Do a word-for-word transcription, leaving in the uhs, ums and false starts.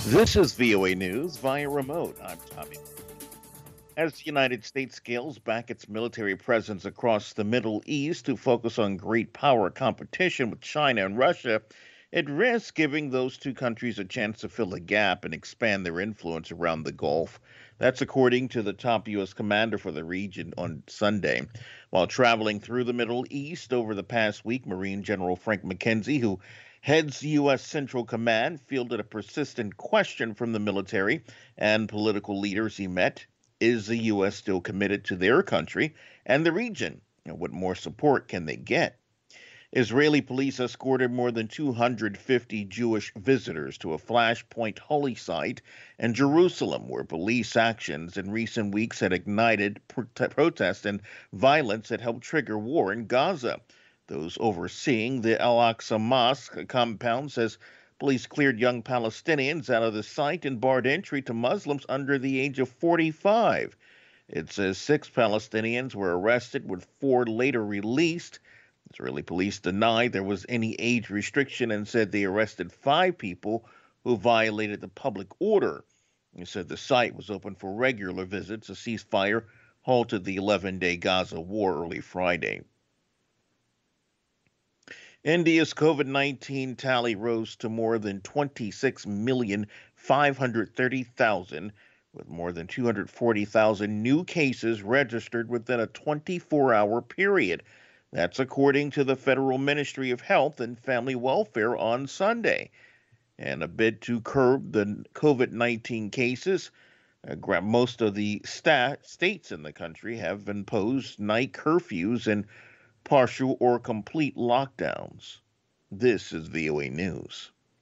This is V O A News via remote. I'm Tommy. As the United States scales back its military presence across the Middle East to focus on great power competition with China and Russia, it risks giving those two countries a chance to fill a gap and expand their influence around the Gulf. That's according to the top U S commander for the region on Sunday. While traveling through the Middle East over the past week, Marine General Frank McKenzie, who heads U S. Central Command, fielded a persistent question from the military and political leaders he met. Is the U S still committed to their country and the region? And what more support can they get? Israeli police escorted more than two hundred fifty Jewish visitors to a Flashpoint holy site in Jerusalem, where police actions in recent weeks had ignited prote- protest and violence that helped trigger war in Gaza. Those overseeing the Al Aqsa Mosque compound says police cleared young Palestinians out of the site and barred entry to Muslims under the age of forty-five. It says six Palestinians were arrested, with four later released. Israeli police denied there was any age restriction and said they arrested five people who violated the public order. They said the site was open for regular visits. A ceasefire halted the eleven day Gaza war early Friday. India's COVID nineteen tally rose to more than twenty-six million five hundred thirty thousand, with more than two hundred forty thousand new cases registered within a twenty-four hour period. That's according to the Federal Ministry of Health and Family Welfare on Sunday. And a bid to curb the COVID nineteen cases, uh, most of the stat- states in the country have imposed night curfews and partial or complete lockdowns. This is V O A News.